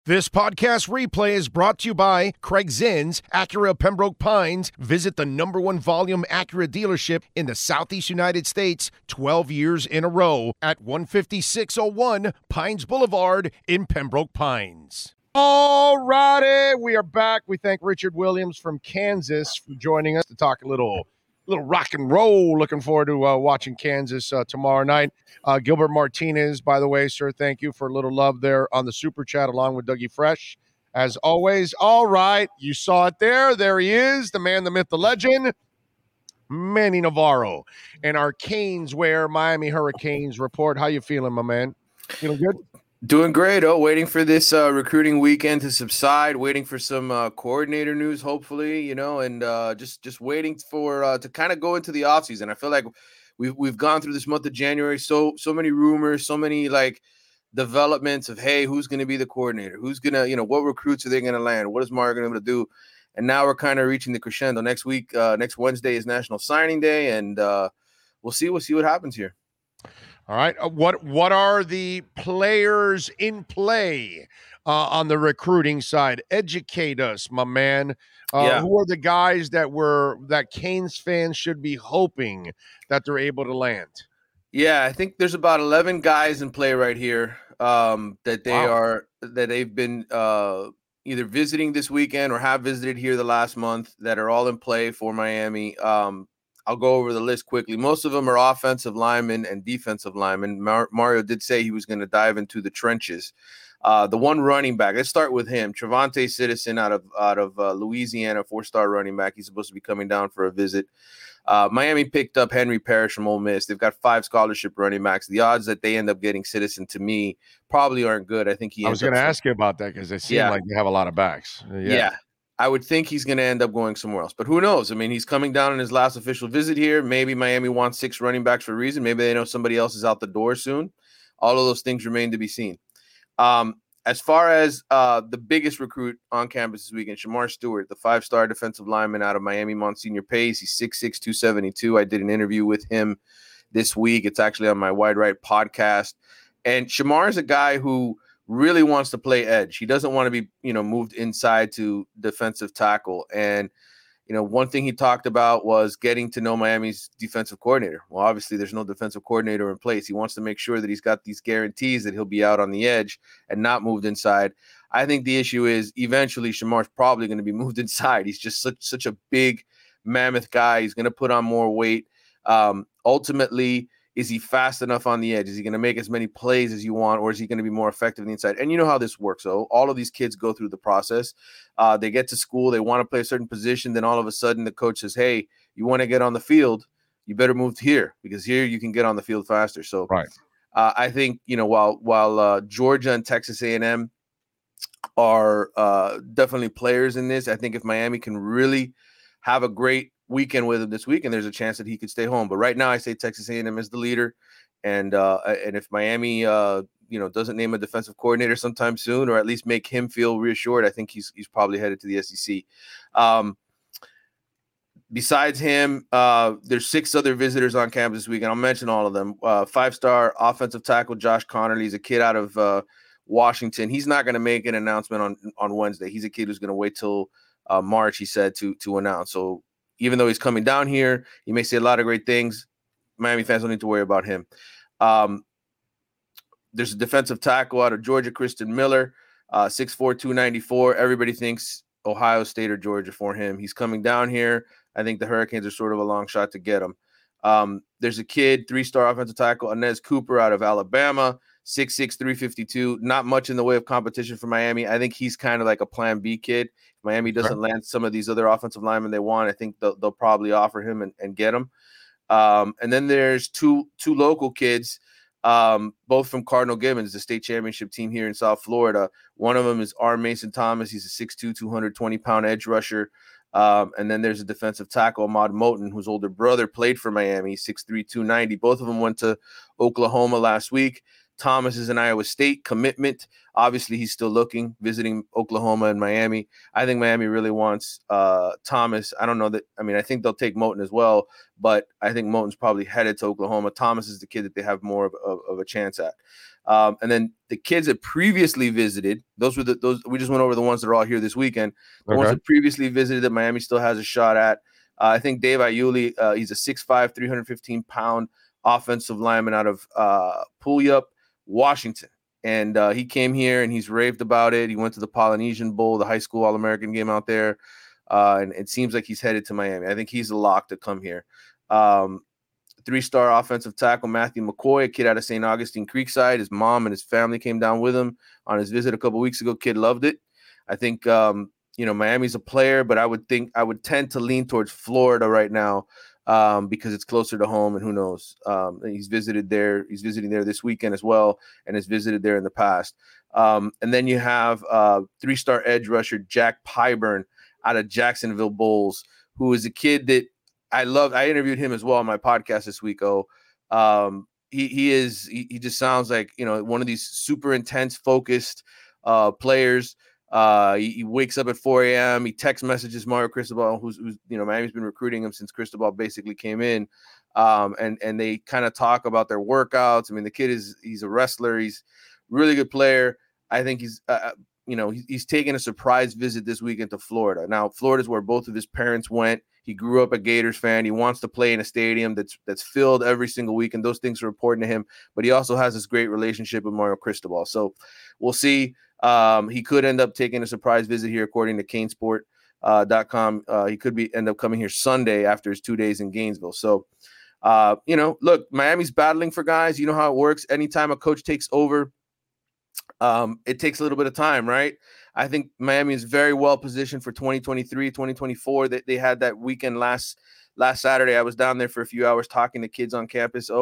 This podcast replay is brought to you by Craig Zinn's Acura Pembroke Pines. Visit the #1 volume Acura dealership in the Southeast United States 12 years in a row at 15601 Pines Boulevard in Pembroke Pines. All righty, we are back. We thank Richard Williams from Kansas for joining us to talk a little rock and roll. Looking forward to watching Kansas tomorrow night. Gilbert Martinez, by the way, sir, thank you for a little love there on the Super Chat along with Dougie Fresh, as always. All right, you saw it there. There he is, the man, the myth, the legend, Manny Navarro. And our Canes wear Miami Hurricanes report. How you feeling, my man? Feeling good? Doing great. Waiting for this recruiting weekend to subside, waiting for some coordinator news, hopefully, and just waiting for to kind of go into the offseason. I feel like we've gone through this month of January, so many rumors, so many like developments of, hey, who's going to be the coordinator? Who's going to, what recruits are they going to land? What is Mario going to do? And now we're kind of reaching the crescendo. Next week, next Wednesday is National Signing Day, and we'll see what happens here. All right. What are the players in play on the recruiting side? Educate us, my man. Who are the guys that Canes fans should be hoping that they're able to land? Yeah, I think there's about 11 guys in play right here that they've been either visiting this weekend or have visited here the last month that are all in play for Miami. I'll go over the list quickly. Most of them are offensive linemen and defensive linemen. Mario did say he was going to dive into the trenches. The one running back, let's start with him. Trevante Citizen out of Louisiana, 4-star running back. He's supposed to be coming down for a visit. Miami picked up Henry Parrish from Ole Miss. They've got 5 scholarship running backs. The odds that they end up getting Citizen, to me, probably aren't good. I think I was going to ask you about that because they seem like they have a lot of backs. Yeah. I would think he's going to end up going somewhere else, but who knows? I mean, he's coming down on his last official visit here. Maybe Miami wants 6 running backs for a reason. Maybe they know somebody else is out the door soon. All of those things remain to be seen. As far as the biggest recruit on campus this weekend, Shamar Stewart, the 5-star defensive lineman out of Miami Monsignor Pace. He's 6'6", 272. I did an interview with him this week. It's actually on my Wide Right podcast. And Shamar is a guy who really wants to play edge. He doesn't want to be, moved inside to defensive tackle. And, one thing he talked about was getting to know Miami's defensive coordinator. Well, obviously there's no defensive coordinator in place. He wants to make sure that he's got these guarantees that he'll be out on the edge and not moved inside. I think the issue is eventually Shamar's probably going to be moved inside. He's just such a big mammoth guy. He's going to put on more weight. Ultimately, is he fast enough on the edge? Is he going to make as many plays as you want, or is he going to be more effective on the inside? And you know how this works. So all of these kids go through the process. They get to school. They want to play a certain position. Then all of a sudden the coach says, hey, you want to get on the field, you better move here because here you can get on the field faster. So right. I think, while Georgia and Texas A&M are definitely players in this, I think if Miami can really have a great weekend with him this week, and there's a chance that he could stay home. But right now, I say Texas A&M is the leader, and if Miami, doesn't name a defensive coordinator sometime soon, or at least make him feel reassured, I think he's probably headed to the SEC. Besides him, there's 6 other visitors on campus this week, and I'll mention all of them. 5-star offensive tackle Josh Connerly is a kid out of Washington. He's not going to make an announcement on Wednesday. He's a kid who's going to wait till March, he said, to announce. So even though he's coming down here, he may say a lot of great things. Miami fans don't need to worry about him. There's a defensive tackle out of Georgia, Kristen Miller, 6'4", 294. Everybody thinks Ohio State or Georgia for him. He's coming down here. I think the Hurricanes are sort of a long shot to get him. There's a kid, 3-star offensive tackle, Inez Cooper out of Alabama, 6'6", 352. Not much in the way of competition for Miami. I think he's kind of like a plan B kid. If Miami doesn't land some of these other offensive linemen they want, I think they'll probably offer him and get him. And then there's two local kids, both from Cardinal Gibbons, the state championship team here in South Florida. One of them is R. Mason Thomas. He's a 6'2", 220-pound edge rusher. And then there's a defensive tackle, Ahmad Moten, whose older brother played for Miami, 6'3", 290. Both of them went to Oklahoma last week. Thomas is an Iowa State commitment. Obviously, he's still looking, visiting Oklahoma and Miami. I think Miami really wants Thomas. I don't know that. I mean, I think they'll take Moten as well, but I think Moten's probably headed to Oklahoma. Thomas is the kid that they have more of a chance at. And then the kids that previously visited, those we just went over the ones that are all here this weekend. The ones that previously visited that Miami still has a shot at. I think Dave Iuli, he's a 6'5", 315-pound offensive lineman out of Puyallup, Washington. And he came here and he's raved about it. He went to the Polynesian Bowl, the high school All-American game out there. And it seems like he's headed to Miami. I think he's a lock to come here. 3-star offensive tackle Matthew McCoy, a kid out of St. Augustine Creekside. His mom and his family came down with him on his visit a couple weeks ago. Kid loved it. I think Miami's a player, but I would tend to lean towards Florida right now because it's closer to home, and who knows? He's visited there. He's visiting there this weekend as well, and has visited there in the past. And then you have 3-star edge rusher Jack Pyburn out of Jacksonville Bulls, who is a kid that I love. I interviewed him as well on my podcast this week. He just sounds like one of these super intense, focused players. He wakes up at 4 a.m. He text messages Mario Cristobal, who's Miami's been recruiting him since Cristobal basically came in, and they kind of talk about their workouts. I mean, the kid he's a wrestler. He's a really good player. I think he's he's taking a surprise visit this weekend to Florida. Now, Florida's where both of his parents went. He grew up a Gators fan. He wants to play in a stadium that's filled every single week, and those things are important to him. But he also has this great relationship with Mario Cristobal. So we'll see. He could end up taking a surprise visit here, according to Canesport.com. He could end up coming here Sunday after his 2 days in Gainesville. So, look, Miami's battling for guys. You know how it works. Anytime a coach takes over, it takes a little bit of time, right? I think Miami is very well positioned for 2023, 2024. They had that weekend last Saturday. I was down there for a few hours talking to kids on campus.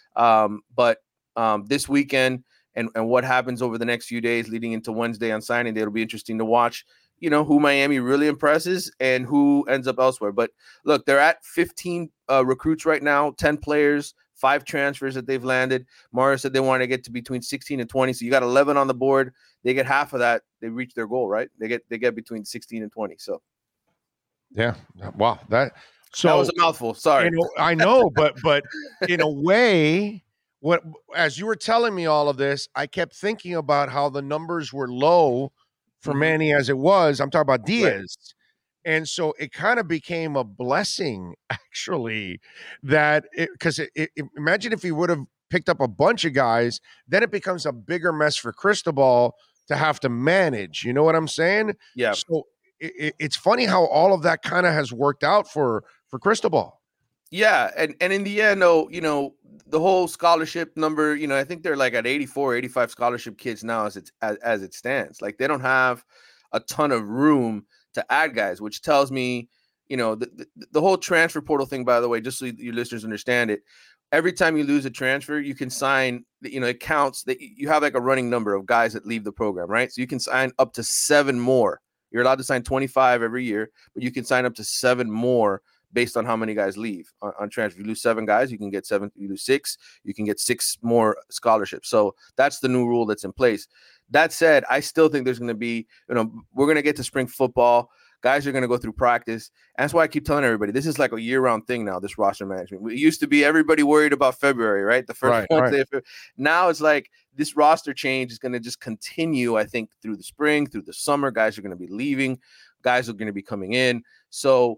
But this weekend and what happens over the next few days leading into Wednesday on signing day, it'll be interesting to watch, who Miami really impresses and who ends up elsewhere. But look, they're at 15 recruits right now, 10 players, 5 transfers that they've landed. Mario said they want to get to between 16 and 20. So you got 11 on the board. They get half of that. They reach their goal, right? They get between 16 and 20. So, yeah, wow, that was a mouthful. Sorry, I know, but in a way, as you were telling me all of this, I kept thinking about how the numbers were low for Manny as it was. I'm talking about Diaz. Right. And so it kind of became a blessing, actually, that because imagine if he would have picked up a bunch of guys, then it becomes a bigger mess for Cristobal to have to manage. You know what I'm saying? Yeah. So it's funny how all of that kind of has worked out for Cristobal. Yeah. And in the end, though, the whole scholarship number, I think they're like at 84, 85 scholarship kids now as it stands. Like they don't have a ton of room to add guys, which tells me, the whole transfer portal thing, by the way, just so your listeners understand it, every time you lose a transfer, you can sign, it counts that you have like a running number of guys that leave the program, right? So you can sign up to 7 more. You're allowed to sign 25 every year, but you can sign up to 7 more based on how many guys leave on transfer. If you lose 7 guys, you can get 7. You lose 6, you can get 6 more scholarships. So that's the new rule that's in place. That said, I still think there's going to be, we're going to get to spring football. Guys are going to go through practice. And that's why I keep telling everybody, this is like a year-round thing now, this roster management. It used to be everybody worried about February, right? The first Wednesday. Right. Now it's like this roster change is going to just continue, I think, through the spring, through the summer. Guys are going to be leaving. Guys are going to be coming in. So,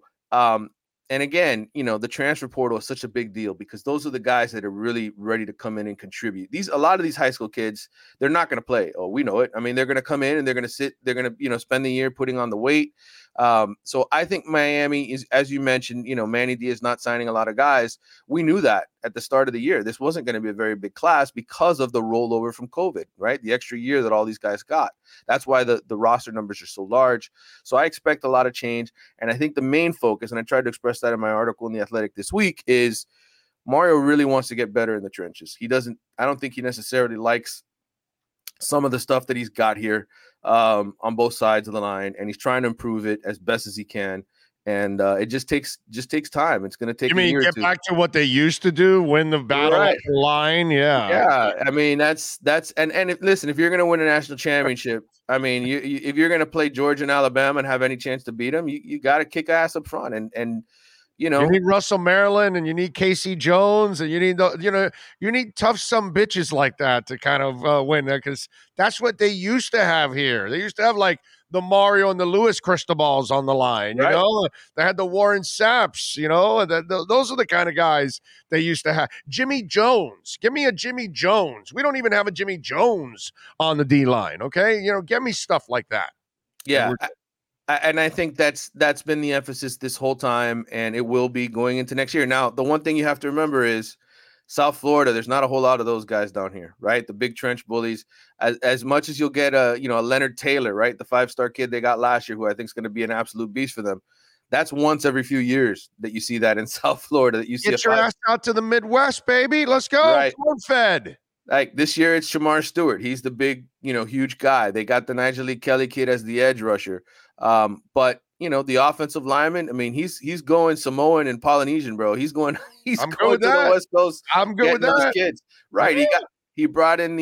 and again, the transfer portal is such a big deal because those are the guys that are really ready to come in and contribute. A lot of these high school kids, they're not going to play. Oh, we know it. I mean, they're going to come in and they're going to sit. They're going to, spend the year putting on the weight. So I think Miami is, as you mentioned, Manny Diaz not signing a lot of guys. We knew that at the start of the year. This wasn't going to be a very big class because of the rollover from COVID, right? The extra year that all these guys got. That's why the roster numbers are so large. So I expect a lot of change. And I think the main focus, and I tried to express that in my article in The Athletic this week, is Mario really wants to get better in the trenches. I don't think he necessarily likes some of the stuff that he's got here on both sides of the line, and he's trying to improve it as best as he can. And it just takes time. It's going to take. You mean get back to what they used to do, win the battle right. Up the line? Yeah, yeah. I mean that's listen, if you're going to win a national championship, I mean, if you're going to play Georgia and Alabama and have any chance to beat them, you got to kick ass up front. And You You know, need Russell Maryland, and you need Casey Jones, and you need you need tough some bitches like that to kind of win, because that's what they used to have here. They used to have like the Mario and the Lewis Cristobal's on the line. right? They had the Warren Sapps. Those are the kind of guys they used to have. Jimmy Jones, give me a Jimmy Jones. We don't even have a Jimmy Jones on the D line. Okay, get me stuff like that. Yeah. And I think that's been the emphasis this whole time, and it will be going into next year. Now, the one thing you have to remember is South Florida. There's not a whole lot of those guys down here, right? The big trench bullies. As much as you'll get a Leonard Taylor, right, the 5-star kid they got last year, who I think is going to be an absolute beast for them. That's once every few years that you see that in South Florida. That you see get your ass out to the Midwest, baby. Let's go, right. corn-fed. Like this year, it's Shamar Stewart. He's the big, huge guy. They got the Nigel Lee Kelly kid as the edge rusher. But the offensive lineman, I mean, he's going Samoan and Polynesian, bro. He's going to the West Coast. I'm good with that. Kids. Right. Yeah. He brought in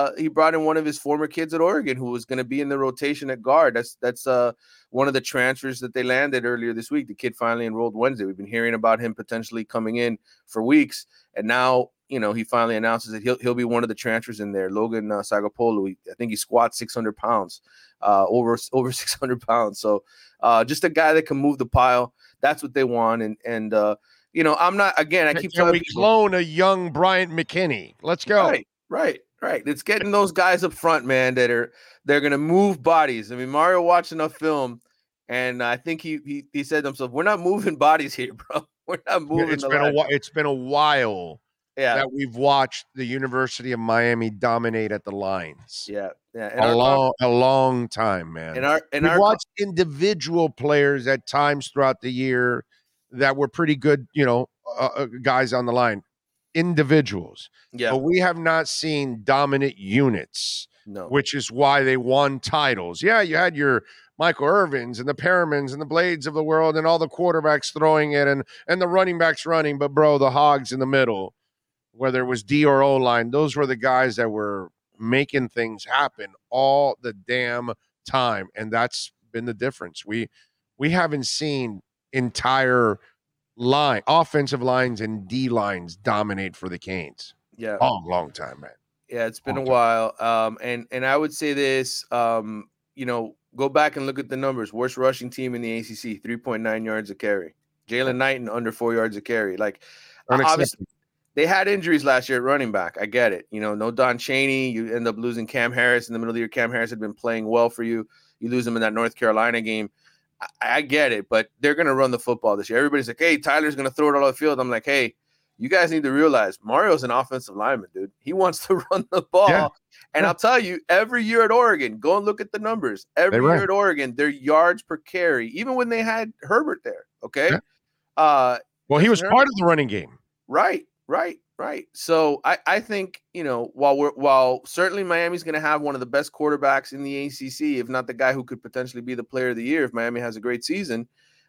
one of his former kids at Oregon who was going to be in the rotation at guard. That's one of the transfers that they landed earlier this week. The kid finally enrolled Wednesday. We've been hearing about him potentially coming in for weeks, and now he finally announces that he'll be one of the transfers in there. Logan Sagapolu, I think he squats 600 pounds, over 600 pounds. So just a guy that can move the pile. That's what they want. And I'm not, again, I keep telling people, clone a young Bryant McKinney. Let's go. Right. It's getting those guys up front, man, they're going to move bodies. I mean, Mario watched enough film, and I think he said to himself, we're not moving bodies here, bro. We're not moving. It's been a while. Yeah, that we've watched the University of Miami dominate at the lines. Yeah. A long time, man. We've watched individual players at times throughout the year that were pretty good, guys on the line, individuals. Yeah, but we have not seen dominant units. No, which is why they won titles. Yeah, you had your Michael Irvins and the Perrimans and the Blades of the world and all the quarterbacks throwing it and the running backs running, but bro, the hogs in the middle, whether it was D or O line, those were the guys that were making things happen all the damn time. And that's been the difference. We haven't seen entire offensive lines and D lines dominate for the Canes. Yeah. Long time, man. Yeah, it's been a while. And I would say this, go back and look at the numbers. Worst rushing team in the ACC, 3.9 yards a carry. Jalen Knighton under 4 yards a carry. Like, obviously, they had injuries last year at running back. I get it. No Don Chaney. You end up losing Cam Harris in the middle of the year. Cam Harris had been playing well for you. You lose him in that North Carolina game. I get it, but they're going to run the football this year. Everybody's like, hey, Tyler's going to throw it all over the field. I'm like, hey, you guys need to realize Mario's an offensive lineman, dude. He wants to run the ball. Yeah. And I'll tell you, every year at Oregon, go and look at the numbers. Every year at Oregon, their yards per carry, even when they had Herbert there, okay? Yeah. Well, he was part of the running game. Right. So I think, while certainly Miami's going to have one of the best quarterbacks in the ACC, if not the guy who could potentially be the player of the year if Miami has a great season,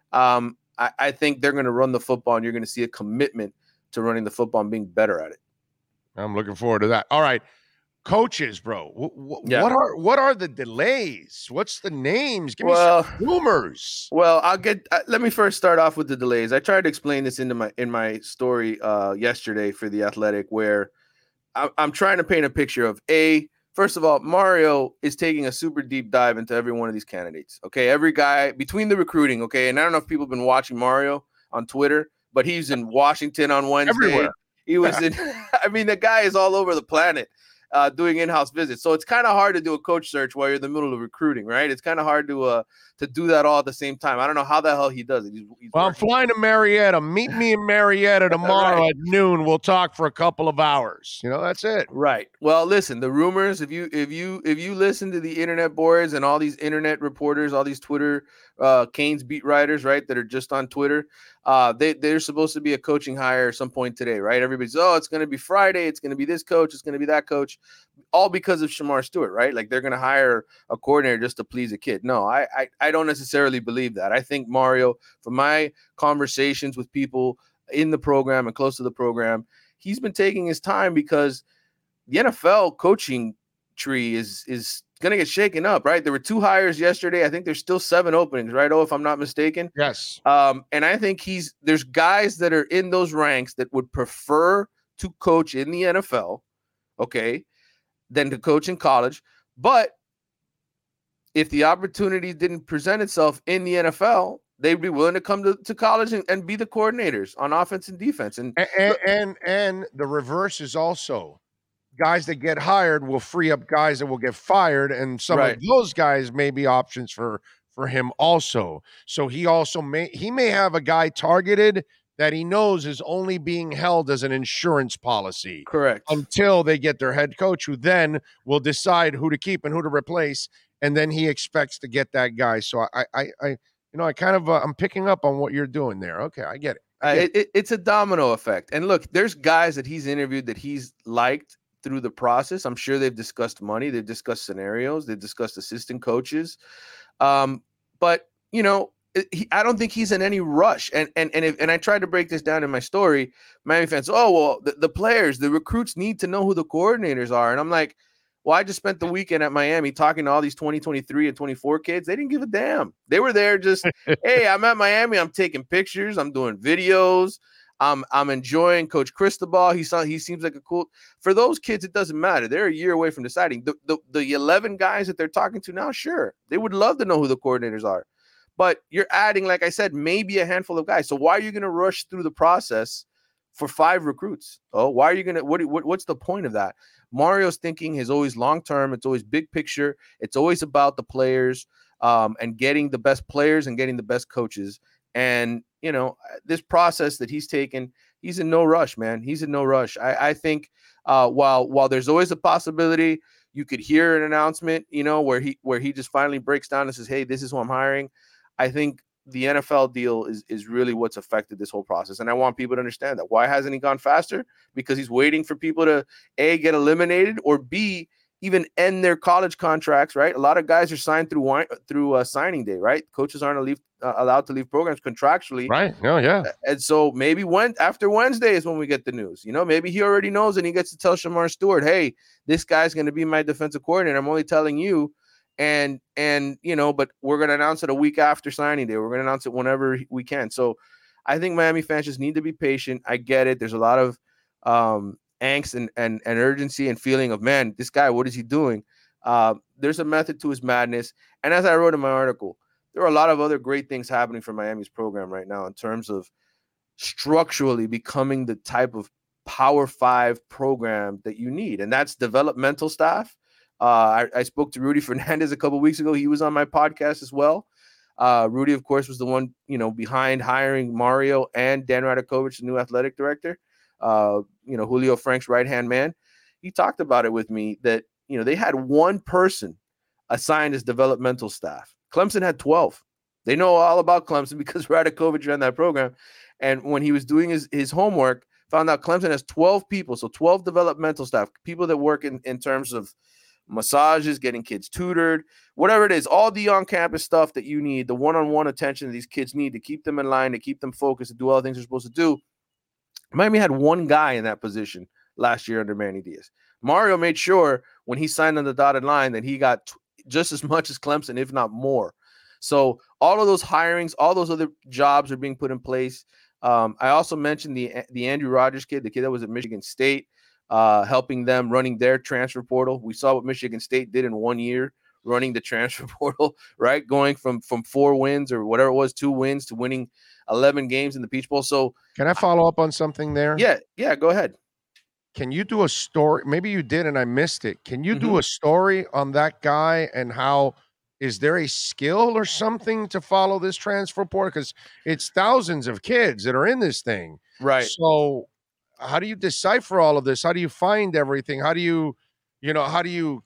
I think they're going to run the football, and you're going to see a commitment to running the football and being better at it. I'm looking forward to that. All right. Coaches, bro. What are the delays? What's the names? Give me some rumors. Well, let me first start off with the delays. I tried to explain this in my story yesterday for The Athletic, where I'm trying to paint a picture of first of all, Mario is taking a super deep dive into every one of these candidates. Okay. Every guy between the recruiting. Okay. And I don't know if people have been watching Mario on Twitter, but he's in Washington on Wednesday. Everywhere. He was in, the guy is all over the planet. Doing in-house visits. So it's kind of hard to do a coach search while you're in the middle of recruiting, right? It's kind of hard to do that all at the same time. I don't know how the hell he does it. I'm flying to Marietta. Meet me in Marietta tomorrow at noon. We'll talk for a couple of hours. That's it. Right. Well, listen, the rumors, if you listen to the internet boards and all these internet reporters, all these Twitter Canes beat writers, right, that are just on Twitter, they're supposed to be a coaching hire at some point today, right? Everybody's, it's going to be Friday. It's going to be this coach. It's going to be that coach, all because of Shamar Stewart, right? Like they're going to hire a coordinator just to please a kid. No, I don't necessarily believe that. I think Mario, from my conversations with people in the program and close to the program, he's been taking his time because the NFL coaching tree is gonna get shaken up, right? There were 2 hires yesterday. I think there's still 7 openings, right? Oh, if I'm not mistaken. Yes. And I think there's guys that are in those ranks that would prefer to coach in the NFL, okay, than to coach in college. But if the opportunity didn't present itself in the NFL, they'd be willing to come to college and be the coordinators on offense and defense. And the reverse is also guys that get hired will free up guys that will get fired, and some of those guys may be options for him also. So he may have a guy targeted that he knows is only being held as an insurance policy. Correct. Until they get their head coach, who then will decide who to keep and who to replace, and then he expects to get that guy. So I kind of I'm picking up on what you're doing there. Okay, I get it. It's a domino effect. And look, there's guys that he's interviewed that he's liked through the process. I'm sure they've discussed money, they've discussed scenarios, they've discussed assistant coaches. But I don't think he's in any rush. And I tried to break this down in my story. Miami fans, the players, the recruits need to know who the coordinators are. And I'm like, well, I just spent the weekend at Miami talking to all these 2023 and 24 kids. They didn't give a damn. They were there just, hey, I'm at Miami. I'm taking pictures. I'm doing videos. I'm enjoying Coach Cristobal. He seems like a cool. For those kids, it doesn't matter. They're a year away from deciding. The 11 guys that they're talking to now, sure, they would love to know who the coordinators are. But you're adding, like I said, maybe a handful of guys. So why are you going to rush through the process for 5 recruits? Oh, why are you going to? What's the point of that? Mario's thinking is always long term. It's always big picture. It's always about the players and getting the best players and getting the best coaches. And this process that he's taken, he's in no rush, man. He's in no rush. I think while there's always a possibility you could hear an announcement, where he just finally breaks down and says, hey, this is who I'm hiring. I think the NFL deal is really what's affected this whole process. And I want people to understand that. Why hasn't he gone faster? Because he's waiting for people to A, get eliminated, or B, even end their college contracts, right? A lot of guys are signed through signing day, right? Coaches aren't allowed to leave programs contractually. Right. Oh, yeah. And so maybe after Wednesday is when we get the news. Maybe he already knows and he gets to tell Shamar Stewart, hey, this guy's going to be my defensive coordinator. I'm only telling you. And but we're going to announce it a week after signing day. We're going to announce it whenever we can. So I think Miami fans just need to be patient. I get it. There's a lot of angst and urgency and feeling of, man, this guy, what is he doing? There's a method to his madness. And as I wrote in my article, there are a lot of other great things happening for Miami's program right now in terms of structurally becoming the type of Power 5 program that you need. And that's developmental staff. I spoke to Rudy Fernandez a couple of weeks ago. He was on my podcast as well. Rudy, of course, was the one, behind hiring Mario and Dan Radakovich, the new athletic director. Julio Frank's right-hand man. He talked about it with me that, they had one person assigned as developmental staff. Clemson had 12. They know all about Clemson because Radakovich ran that program. And when he was doing his homework, found out Clemson has 12 people. So 12 developmental staff, people that work in terms of massages, getting kids tutored, whatever it is, all the on-campus stuff that you need, the one-on-one attention that these kids need to keep them in line, to keep them focused, to do all the things they're supposed to do. Miami had one guy in that position last year under Manny Diaz. Mario made sure when he signed on the dotted line that he got just as much as Clemson, if not more. So all of those hirings, all those other jobs are being put in place. I also mentioned the Andrew Rogers kid, the kid that was at Michigan State, helping them running their transfer portal. We saw what Michigan State did in 1 year, running the transfer portal, right? Going from 4 wins or whatever it was, 2 wins to winning 11 games in the Peach Bowl. So can I follow up on something there? Yeah, go ahead. Can you do a story? Maybe you did and I missed it. Can you do a story on that guy and how is there a skill or something to follow this transfer portal? Because it's thousands of kids that are in this thing. Right. So how do you decipher all of this? How do you find everything? How do you, what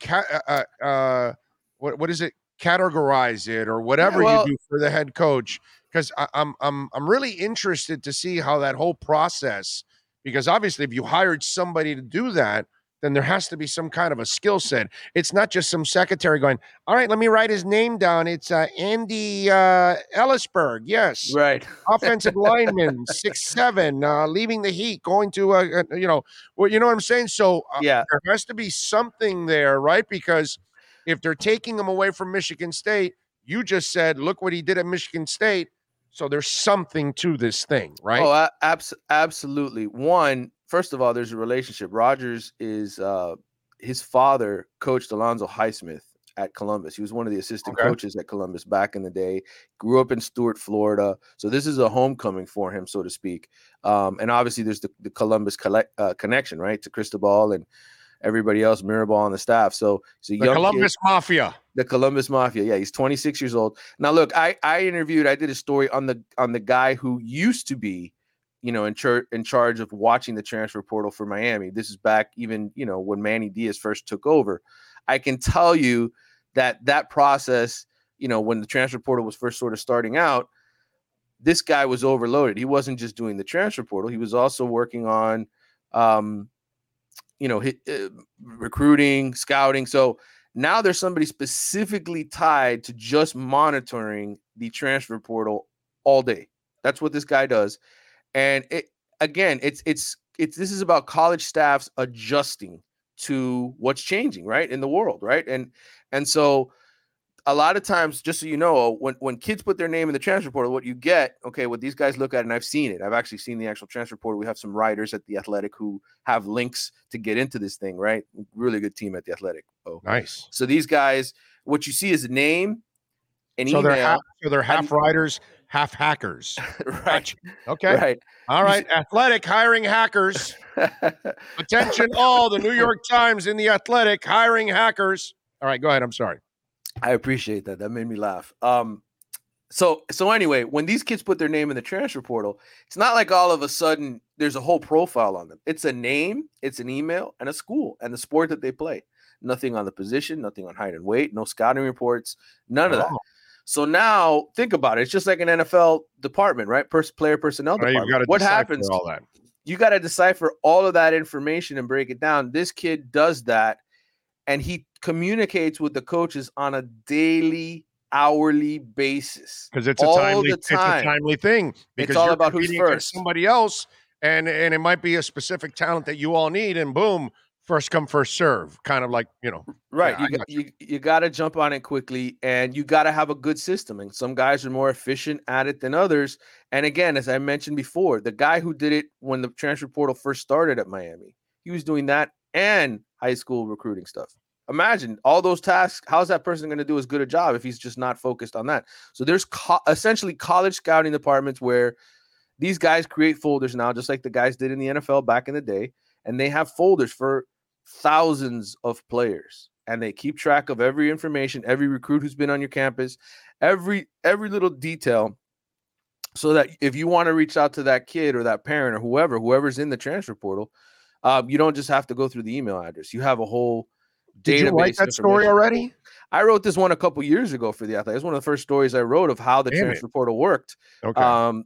is it? Categorize it or whatever you do for the head coach. Because I'm really interested to see how that whole process, because obviously if you hired somebody to do that, then there has to be some kind of a skill set. It's not just some secretary going, all right, let me write his name down. It's Andy Ellisberg. Yes. Right. Offensive lineman, 6'7", leaving the Heat, going to, you know what I'm saying? So yeah, there has to be something there, right? Because if they're taking him away from Michigan State, you just said, look what he did at Michigan State. So there's something to this thing, right? Oh, absolutely. One, first of all, there's a relationship. Rogers is his father coached Alonzo Highsmith at Columbus. He was one of the assistant coaches at Columbus back in the day. Grew up in Stuart, Florida. So this is a homecoming for him, so to speak. And obviously, there's the Columbus connection, right, to Cristobal and everybody else, Mirabal on the staff. So he's a young Columbus kid. Mafia. The Columbus Mafia. Yeah, he's 26 years old. Now, look, I did a story on the guy who used to be, in charge of watching the transfer portal for Miami. This is back even, when Manny Diaz first took over. I can tell you that process, when the transfer portal was first sort of starting out, this guy was overloaded. He wasn't just doing the transfer portal. He was also working on, recruiting, scouting. So now there's somebody specifically tied to just monitoring the transfer portal all day. That's what this guy does. And this is about college staffs adjusting to what's changing, right, in the world, right? And so a lot of times, just so you know, when kids put their name in the transfer portal, what you get, what these guys look at, and I've seen it. I've actually seen the actual transfer portal. We have some writers at The Athletic who have links to get into this thing, right? Really good team at The Athletic. Oh, nice. So these guys, what you see is a name, an email. They're half writers, half hackers. Right. Okay. Right. All right. Athletic hiring hackers. Attention all, the New York Times and The Athletic hiring hackers. All right, go ahead. I'm sorry. I appreciate that. That made me laugh. So anyway, when these kids put their name in the transfer portal, it's not like all of a sudden there's a whole profile on them. It's a name, it's an email, and a school and the sport that they play. Nothing on the position, nothing on height and weight, no scouting reports, none of that. So now think about it. It's just like an NFL department, right? Player personnel department. What happens? All that. You got to decipher all of that information and break it down. This kid does that, and he communicates with the coaches on a daily, hourly basis. Because it's a timely thing. Because it's all about who's first. Somebody else, and it might be a specific talent that you all need, and boom, first come, first serve. Kind of like, Right. Yeah, you got to jump on it quickly, and you got to have a good system. And some guys are more efficient at it than others. And again, as I mentioned before, the guy who did it when the transfer portal first started at Miami, he was doing that and high school recruiting stuff. Imagine all those tasks. How's that person going to do as good a job if he's just not focused on that? So there's essentially college scouting departments where these guys create folders now, just like the guys did in the NFL back in the day. And they have folders for thousands of players. And they keep track of every information, every recruit who's been on your campus, every little detail. So that if you want to reach out to that kid or that parent or whoever's in the transfer portal, you don't just have to go through the email address. You have a whole database. Did you write that story already? I wrote this one a couple years ago for The Athletic. It's one of the first stories I wrote of how the transfer portal worked. Okay.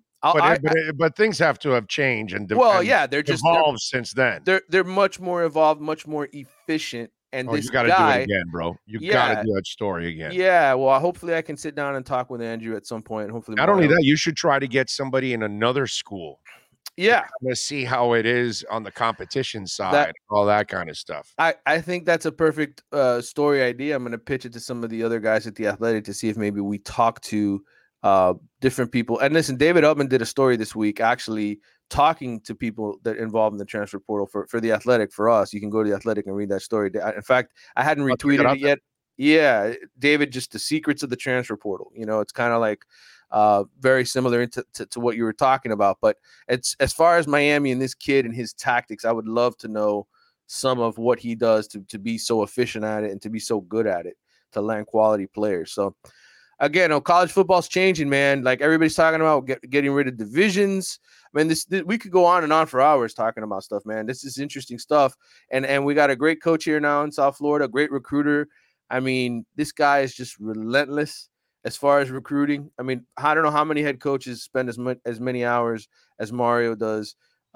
But things have to have changed and they're just evolved since then. They're much more evolved, much more efficient. And this you got to do it again, bro. You got to do that story again. Yeah. Well, hopefully I can sit down and talk with Andrew at some point. Hopefully, not only that, you should try to get somebody in another school. Yeah. To see how it is on the competition side, all that kind of stuff. I think that's a perfect story idea. I'm going to pitch it to some of the other guys at The Athletic to see if maybe we talk to different people. And listen, David Upman did a story this week actually talking to people that involved in the transfer portal for The Athletic for us. You can go to The Athletic and read that story. In fact, I hadn't retweeted it yet. Yeah, David, just the secrets of the transfer portal. It's kind of like very similar to what you were talking about. But it's as far as Miami and this kid and his tactics, I would love to know some of what he does to be so efficient at it and to be so good at it to land quality players. So again, college football's changing, man. Like everybody's talking about getting rid of divisions. I mean, this we could go on and on for hours talking about stuff, man. This is interesting stuff. And we got a great coach here now in South Florida, great recruiter. I mean, this guy is just relentless as far as recruiting. I mean, I don't know how many head coaches spend as many hours as Mario does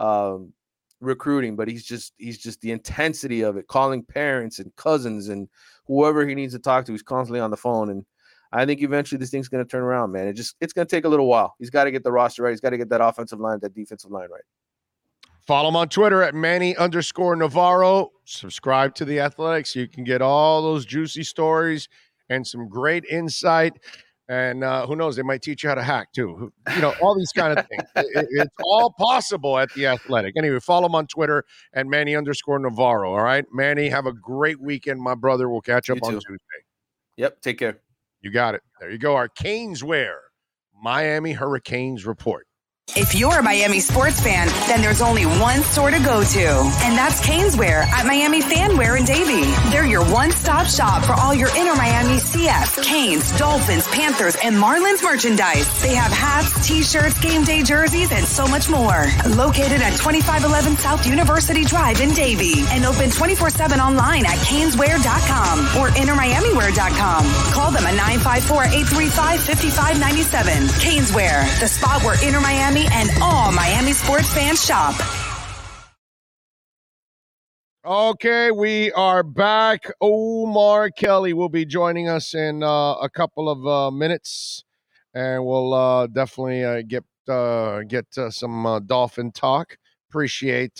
recruiting, but he's just the intensity of it, calling parents and cousins and whoever he needs to talk to. He's constantly on the phone. And I think eventually this thing's going to turn around, man. It's going to take a little while. He's got to get the roster right. He's got to get that offensive line, that defensive line right. Follow him on Twitter at Manny_Navarro. Subscribe to The Athletic so you can get all those juicy stories and some great insight. And who knows, they might teach you how to hack too. All these kind of things. It's all possible at The Athletic. Anyway, follow him on Twitter at Manny_Navarro. All right, Manny, have a great weekend, my brother. We'll catch up on Tuesday. Yep, take care. You got it. There you go. Our Caneswear Miami Hurricanes report. If you're a Miami sports fan, then there's only one store to go to, and that's Caneswear at Miami Fanwear in Davie. They're your one-stop shop for all your inner Miami CF, Canes, Dolphins, Panthers, and Marlins merchandise. They have hats, t-shirts, game day jerseys, and so much more. Located at 2511 South University Drive in Davie, and open 24/7 online at Caneswear.com or InnerMiamiWear.com. Call them at 954-835-5597. Caneswear, the spot where Inner Miami and all Miami sports fans shop. Okay, we are back. Omar Kelly will be joining us in a couple of minutes, and we'll definitely get some Dolphin talk. Appreciate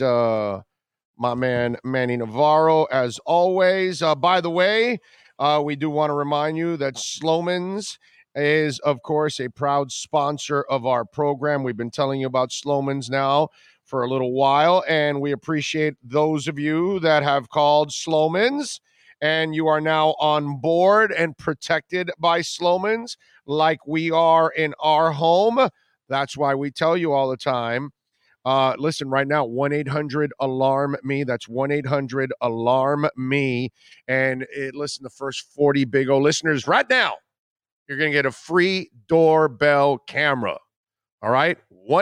my man Manny Navarro as always. By the way, we do want to remind you that Slomin's is, of course, a proud sponsor of our program. We've been telling you about Slomin's now for a little while, and we appreciate those of you that have called Slomin's, and you are now on board and protected by Slomin's like we are in our home. That's why we tell you all the time, listen, right now, 1-800-ALARM-ME. That's 1-800-ALARM-ME. And listen, the first 40 Big O listeners right now, you're going to get a free doorbell camera. All right?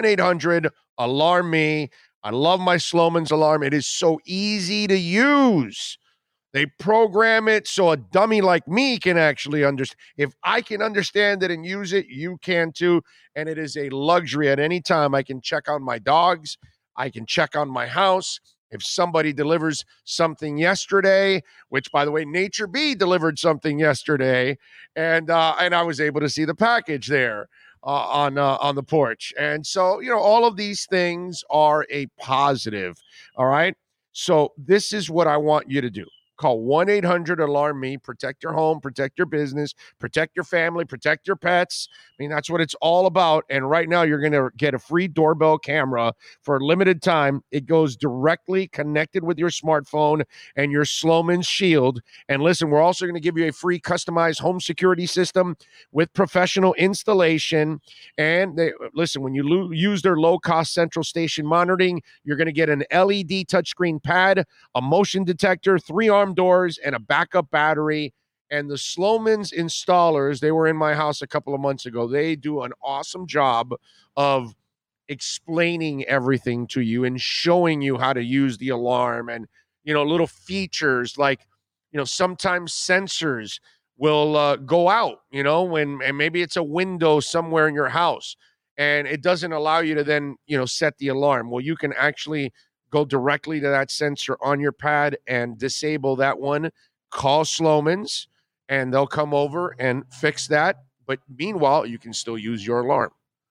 1-800-ALARM-ME. I love my Slomin's alarm. It is so easy to use. They program it so a dummy like me can actually understand. If I can understand it and use it, you can too. And it is a luxury at any time. I can check on my dogs. I can check on my house. If somebody delivers something yesterday, which, by the way, Nature Bee delivered something yesterday, and I was able to see the package there on the porch. And so, all of these things are a positive, all right? So this is what I want you to do. Call 1-800-ALARM-ME. Protect your home, protect your business, protect your family, protect your pets. I mean, that's what it's all about. And right now, you're going to get a free doorbell camera for a limited time. It goes directly connected with your smartphone and your Slomin's Shield. And listen, we're also going to give you a free customized home security system with professional installation. And listen, when you use their low-cost central station monitoring, you're going to get an LED touchscreen pad, a motion detector, 3-arm doors, and a backup battery. And the Slomin's installers, they were in my house a couple of months ago. They do an awesome job of explaining everything to you and showing you how to use the alarm and, little features like, sometimes sensors will go out, and maybe it's a window somewhere in your house and it doesn't allow you to then, set the alarm. Well, you can actually go directly to that sensor on your pad and disable that one. Call Slomin's, and they'll come over and fix that. But meanwhile, you can still use your alarm.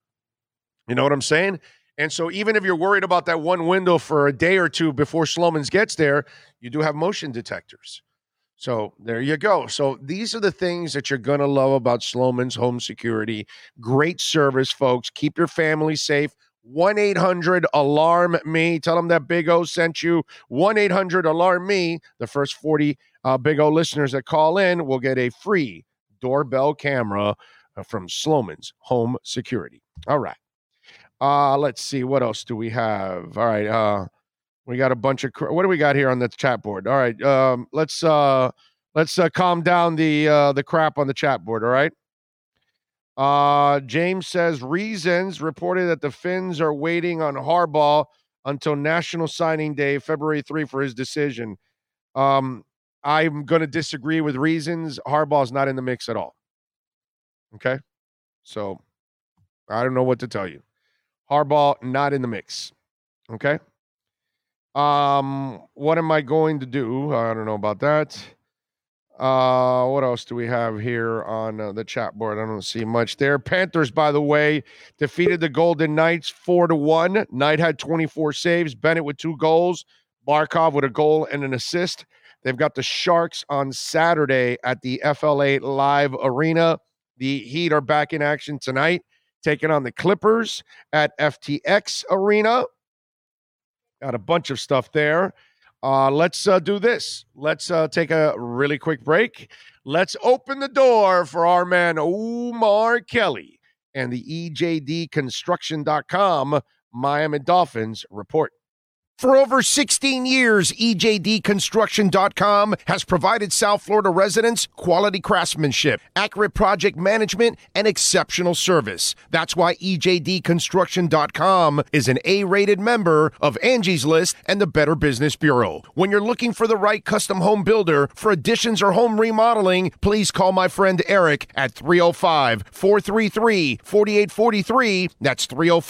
You know what I'm saying? And so even if you're worried about that one window for a day or two before Slomin's gets there, you do have motion detectors. So there you go. So these are the things that you're going to love about Slomin's Home Security. Great service, folks. Keep your family safe. 1-800-ALARM-ME. Tell them that Big O sent you. 1-800-ALARM-ME. The first 40 Big O listeners that call in will get a free doorbell camera from Slomin's Home Security. All right. Let's see. What else do we have? All right. We got a bunch of what do we got here on the chat board? All right. Let's calm down the crap on the chat board. All right. James says reasons reported that the Finns are waiting on Harbaugh until National Signing Day, February 3 for his decision. I'm going to disagree with reasons. Harbaugh's not in the mix at all. Okay. So I don't know what to tell you. Harbaugh not in the mix. Okay. What am I going to do? I don't know about that. What else do we have here on the chat board? I don't see much there. Panthers, by the way, defeated the Golden Knights 4-1. Knight had 24 saves. Bennett with 2 goals. Barkov with a goal and an assist. They've got the Sharks on Saturday at the FLA Live Arena. The Heat are back in action tonight, taking on the Clippers at FTX Arena. Got a bunch of stuff there. Let's do this. Let's take a really quick break. Let's open the door for our man Omar Kelly and the EJDconstruction.com Miami Dolphins report. For over 16 years, EJDconstruction.com has provided South Florida residents quality craftsmanship, accurate project management, and exceptional service. That's why EJDconstruction.com is an A-rated member of Angie's List and the Better Business Bureau. When you're looking for the right custom home builder for additions or home remodeling, please call my friend Eric at 305-433-4843. That's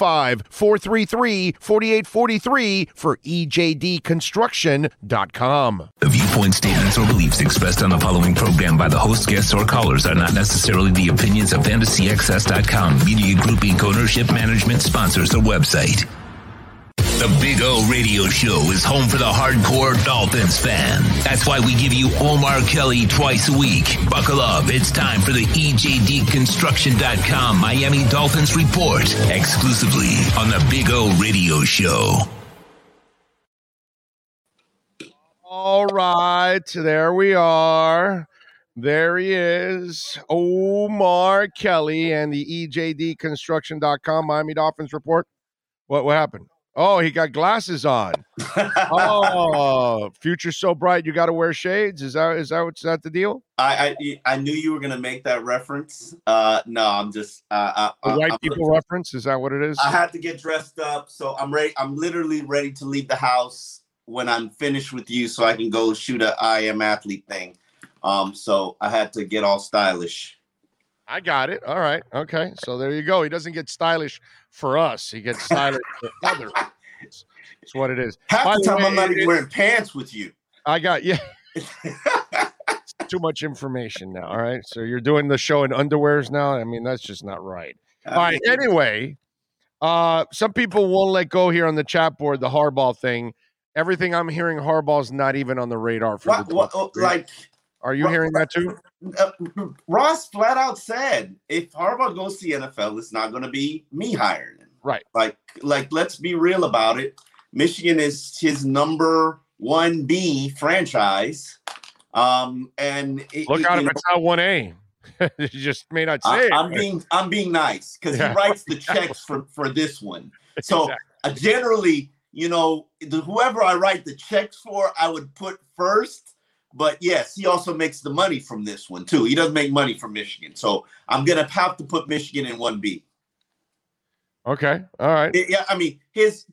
305-433-4843 for EJDconstruction.com. The viewpoint, statements, or beliefs expressed on the following program by the host, guests, or callers are not necessarily the opinions of FantasyAccess.com, Media Group Inc. ownership, management, sponsors, or website. The Big O Radio Show is home for the hardcore Dolphins fan. That's why we give you Omar Kelly twice a week. Buckle up. It's time for the EJDconstruction.com Miami Dolphins report, exclusively on the Big O Radio Show. All right, there we are. There he is, Omar Kelly and the EJDconstruction.com Miami Dolphins report. What happened? Oh, he got glasses on. Oh, future's so bright, you got to wear shades. Is that the deal? I knew you were gonna make that reference. No, I'm just white people reference. Is that what it is? I had to get dressed up, so I'm ready. I'm literally ready to leave the house when I'm finished with you, so I can go shoot a I Am Athlete thing. So I had to get all stylish. I got it. All right. Okay. So there you go. He doesn't get stylish for us. He gets stylish for others. That's what it is. Half the time I'm not even wearing pants with you. I got you. Too much information now. All right. So you're doing the show in underwears now? I mean, that's just not right. All right. Anyway, some people won't let go here on the chat board, the Harbaugh thing. Everything I'm hearing, Harbaugh's not even on the radar for the Are you hearing that too? Ross flat out said, if Harbaugh goes to the NFL, it's not going to be me hiring him. Right. Like, let's be real about it. Michigan is his number 1B franchise. And look out if it's not 1A. You just may not say it. I'm being nice because he writes the checks for this one. So generally, whoever I write the checks for, I would put first. But yes, he also makes the money from this one too. He doesn't make money from Michigan, so I'm gonna have to put Michigan in 1B. Okay, all right. Yeah, I mean, his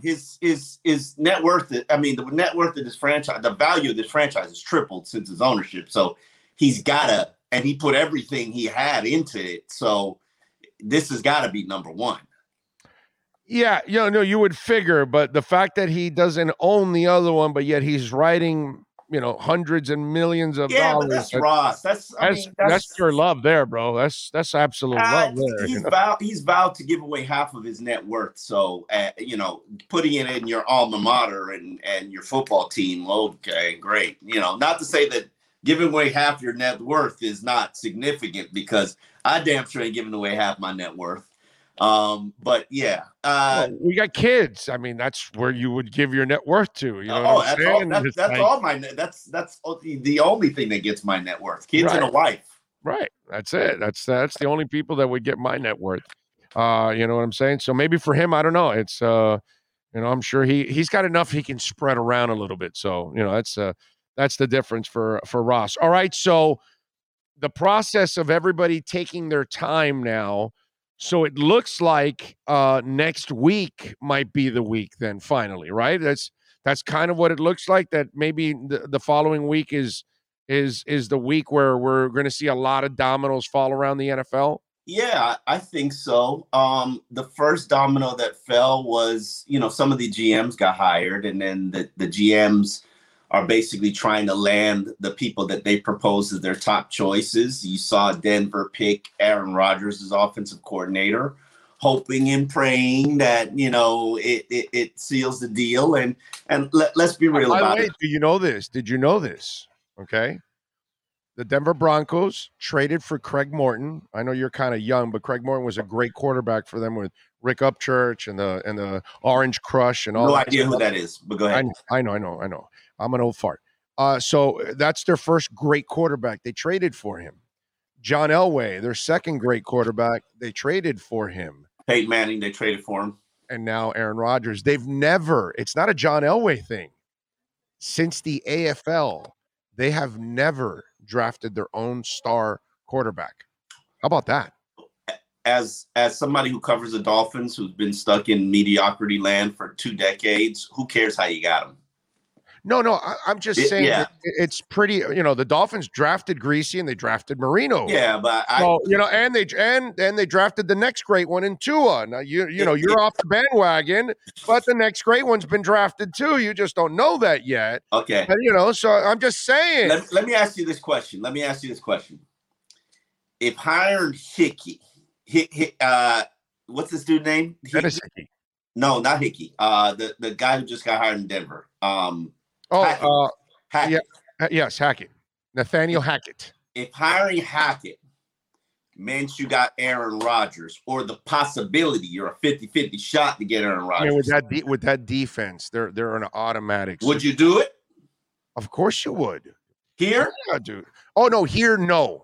net worth. I mean, the net worth of this franchise, the value of this franchise has tripled since his ownership. So he's gotta, and he put everything he had into it. So this has got to be number one. Yeah, you would figure, but the fact that he doesn't own the other one, but yet he's writing, hundreds and millions of dollars. But that's Ross. That's your love there, bro. That's absolute love there. He's vowed to give away half of his net worth. So, putting it in your alma mater and your football team, okay, great. Not to say that giving away half your net worth is not significant, because I damn sure ain't giving away half my net worth. But yeah, we got kids. I mean, that's where you would give your net worth to. That's all my. That's the only thing that gets my net worth. Kids and a wife. Right. That's it. That's the only people that would get my net worth. You know what I'm saying? So maybe for him, I don't know. It's I'm sure he's got enough he can spread around a little bit. So that's the difference for Ross. All right. So the process of everybody taking their time now. So it looks like next week might be the week then, finally, right? That's kind of what it looks like, that maybe the following week is the week where we're going to see a lot of dominoes fall around the NFL. Yeah, I think so. The first domino that fell was, some of the GMs got hired, and then the GMs are basically trying to land the people that they propose as their top choices. You saw Denver pick Aaron Rodgers as offensive coordinator, hoping and praying that, it seals the deal. And let's be real about it. Do you know this? Did you know this? Okay. The Denver Broncos traded for Craig Morton. I know you're kind of young, but Craig Morton was a great quarterback for them with Rick Upchurch and the Orange Crush and all. No that idea stuff. who that is, but go ahead. I know. I'm an old fart. So that's their first great quarterback. They traded for him. John Elway, their second great quarterback, they traded for him. Peyton Manning, they traded for him. And now Aaron Rodgers. It's not a John Elway thing. Since the AFL, they have never drafted their own star quarterback. How about that? As somebody who covers the Dolphins, who's been stuck in mediocrity land for 2 decades, who cares how you got them? No, I'm just saying it's pretty. The Dolphins drafted Greasy and they drafted Marino. Yeah, but and they drafted the next great one in Tua. Now you're off the bandwagon, but the next great one's been drafted too. You just don't know that yet. Okay, and, so I'm just saying. Let me ask you this question. If hiring Hickey, what's this dude's name? Hickey. No, not Hickey. The guy who just got hired in Denver. Hackett. Yes, Hackett. Nathaniel Hackett. If hiring Hackett meant you got Aaron Rodgers, or the possibility you're a 50-50 shot to get Aaron Rodgers. With that defense, they're an automatic. Would you do it? Of course you would. Here? Yeah, dude. Oh, no, here, no.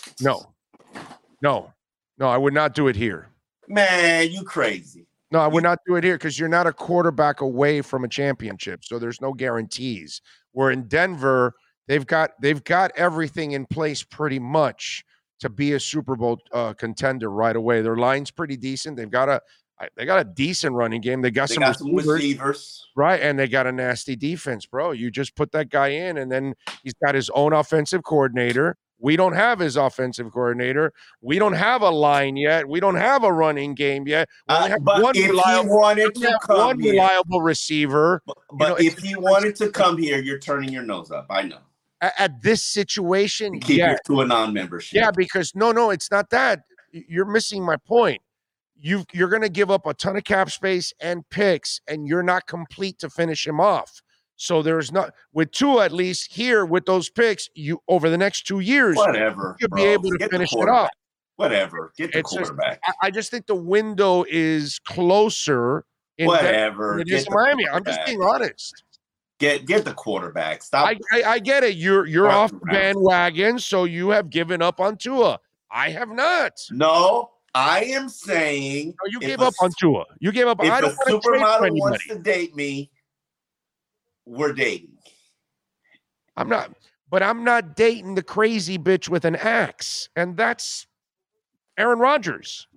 No, I would not do it here. Man, you crazy. No, I would not do it here because you're not a quarterback away from a championship, so there's no guarantees. Where in Denver, they've got everything in place pretty much to be a Super Bowl contender right away. Their line's pretty decent. They got a decent running game. They got some receivers, right? And they got a nasty defense, bro. You just put that guy in, and then he's got his own offensive coordinator. We don't have his offensive coordinator. We don't have a line yet. We don't have a running game yet. We have but if he wanted to come one here, reliable receiver. But if he wanted to come here, you're turning your nose up. I know. At this situation, keep you to a non-membership. Yeah, because no, it's not that. You're missing my point. You're going to give up a ton of cap space and picks, and you're not complete to finish him off. So there's not with Tua, at least here with those picks, you over the next 2 years, you'll be able to finish it up. Whatever, get the quarterback. I just think the window is closer. Whatever, it is Miami. I'm just being honest. Get the quarterback. Stop. I get it. You're off the bandwagon, so you have given up on Tua. I have not. No, I am saying you gave up on Tua. You gave up. If I don't a supermodel wants to date me, we're dating. I'm not dating the crazy bitch with an axe, and that's Aaron Rodgers.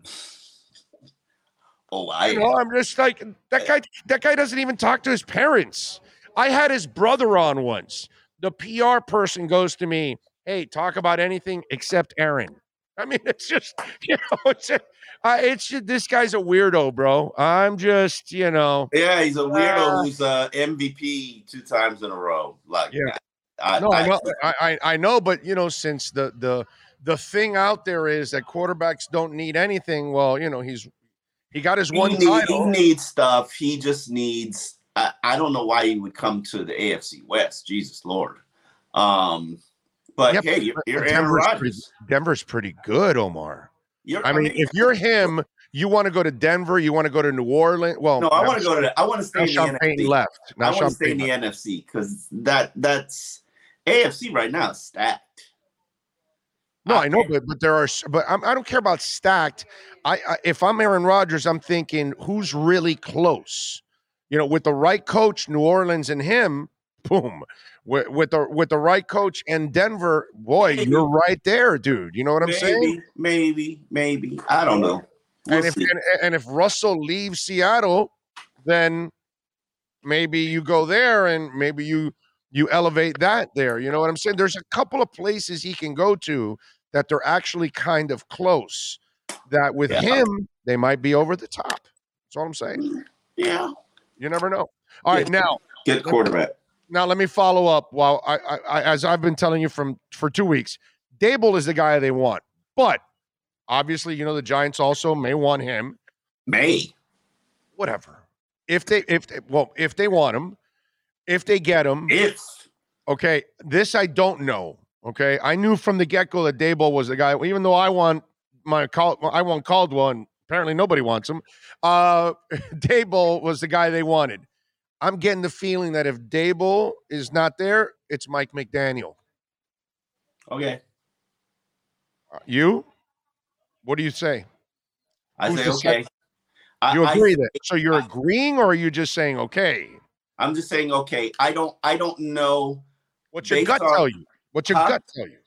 Oh, I'm just like that guy. That guy doesn't even talk to his parents. I had his brother on once. The PR person goes to me, "Hey, talk about anything except Aaron." I mean, it's just, it's just, this guy's a weirdo, bro. I'm just, Yeah, he's a weirdo who's MVP 2 times in a row. Like, yeah. I know, but since the thing out there is that quarterbacks don't need anything. Well, he got his one title. He needs stuff. He just needs. I don't know why he would come to the AFC West. Jesus Lord. But hey, you're Aaron Rodgers. Denver's pretty good, Omar. If you're him, you want to go to Denver. You want to go to New Orleans. Well, no, I want to go to. I want to stay in the NFC. Left. I want to stay in the NFC because that's AFC right now is stacked. No, I know, but there are. But I don't care about stacked. If I'm Aaron Rodgers, I'm thinking who's really close. With the right coach, New Orleans and him, boom. With the right coach and Denver, boy, you're right there, dude. You know what I'm saying? Maybe. I don't know. And if Russell leaves Seattle, then maybe you go there and maybe you elevate that there. You know what I'm saying? There's a couple of places he can go to that they're actually kind of close. That with him, they might be over the top. That's all I'm saying. Yeah. You never know. All right, now get quarterback. Now let me follow up. While I as I've been telling you for 2 weeks, Dable is the guy they want, but obviously, the Giants also may want him. Whatever. If they want him, if they get him, okay. This I don't know. Okay, I knew from the get-go that Dable was the guy. Even though I want Caldwell, and apparently nobody wants him. Dable was the guy they wanted. I'm getting the feeling that if Dable is not there, it's Mike McDaniel. Okay. You? What do you say? I say okay. You agree that? So you're agreeing, or are you just saying okay? I'm just saying okay. I don't know. What's your gut tell you? What's your gut tell you?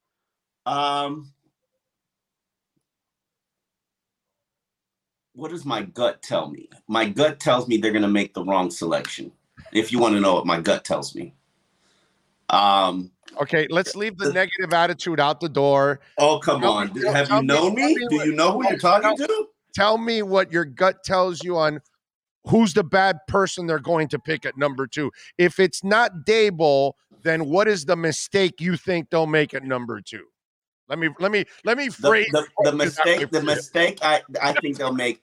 What does my gut tell me? My gut tells me they're going to make the wrong selection. If you want to know what my gut tells me. Okay, let's leave the negative attitude out the door. Oh, come on. Have you known me? Do you know who you're talking to? Tell me what your gut tells you on who's the bad person they're going to pick at number 2. If it's not Dable, then what is the mistake you think they'll make at number 2? Let me phrase the mistake. The mistake I think they'll make.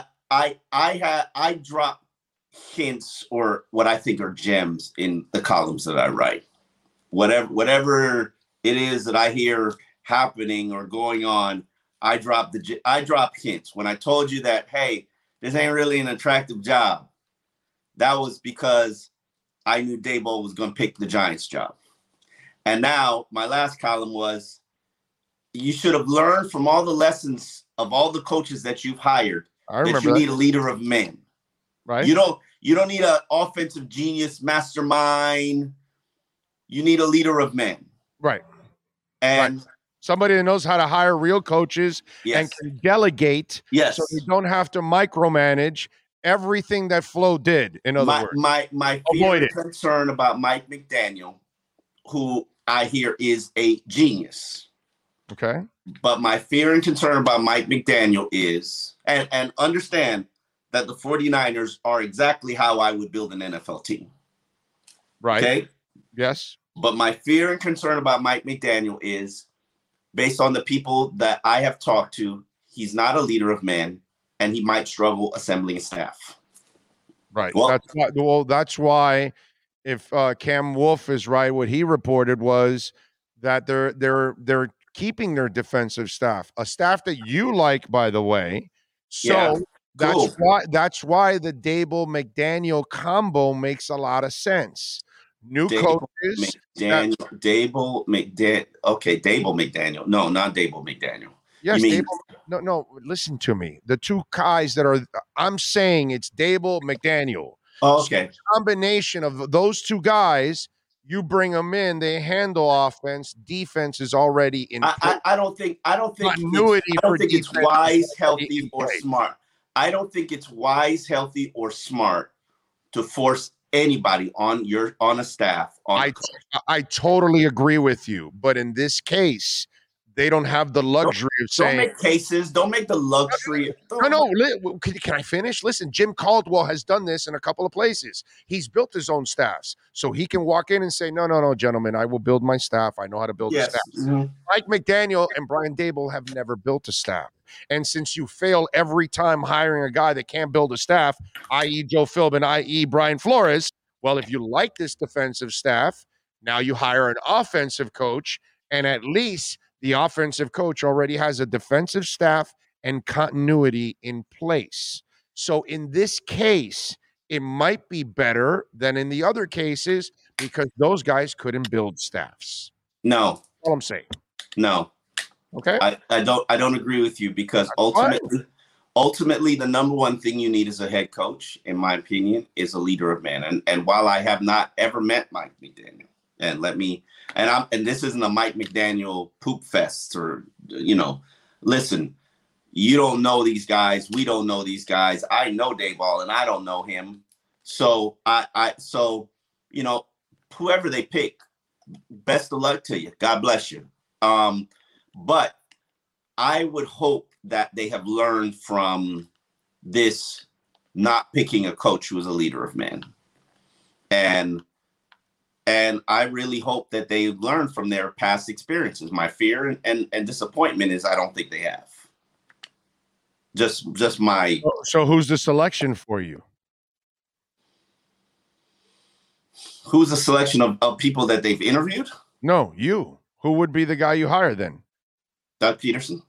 I drop hints or what I think are gems in the columns that I write. Whatever it is that I hear happening or going on, I drop hints. When I told you that, hey, this ain't really an attractive job, that was because I knew Dable was going to pick the Giants job. And now my last column was, you should have learned from all the lessons of all the coaches that you've hired that you need a leader of men. Right. You don't need an offensive genius mastermind. You need a leader of men. Right. And somebody that knows how to hire real coaches and can delegate. Yes. So you don't have to micromanage everything that Flo did. In other words, my fear and concern about Mike McDaniel, who I hear is a genius. Okay. But my fear and concern about Mike McDaniel is, and understand that the 49ers are exactly how I would build an NFL team. Right. Okay. Yes. But my fear and concern about Mike McDaniel is, based on the people that I have talked to, he's not a leader of men, and he might struggle assembling a staff. Right. That's why if Cam Wolf is right, what he reported was that they're keeping their defensive staff, a staff that you like, by the way. So that's why the Dable McDaniel combo makes a lot of sense. New coaches. Dable McDaniel. No, not Dable McDaniel. Yes, Dable. No. Listen to me. The two guys I'm saying it's Dable McDaniel. Oh, okay. So combination of those two guys. You bring them in, they handle offense. Defense is already in. I don't think it's wise, healthy, or smart. I don't think it's wise, healthy, or smart to force anybody on a staff. I totally agree with you, but in this case, they don't have the luxury of saying. Don't make cases. Don't make the luxury. No. Can I finish? Listen, Jim Caldwell has done this in a couple of places. He's built his own staffs, so he can walk in and say, no, gentlemen, I will build my staff. I know how to build a staff. Mm-hmm. Mike McDaniel and Brian Dable have never built a staff. And since you fail every time hiring a guy that can't build a staff, i.e. Joe Philbin, i.e. Brian Flores, well, if you like this defensive staff, now you hire an offensive coach, and at least the offensive coach already has a defensive staff and continuity in place. So in this case, it might be better than in the other cases because those guys couldn't build staffs. No. That's all I'm saying. No. Okay. I don't agree with you because ultimately the number one thing you need as a head coach, in my opinion, is a leader of men. And while I have not ever met Mike McDaniel, and this isn't a Mike McDaniel poop fest or, listen, you don't know these guys. We don't know these guys. I know Dayball and I don't know him. So whoever they pick, best of luck to you. God bless you. But I would hope that they have learned from this not picking a coach who is a leader of men. And And I really hope that they learn from their past experiences. My fear and disappointment is I don't think they have. Just my. So who's the selection for you? Who's the selection of people that they've interviewed? No, you. Who would be the guy you hire then? Doug Peterson.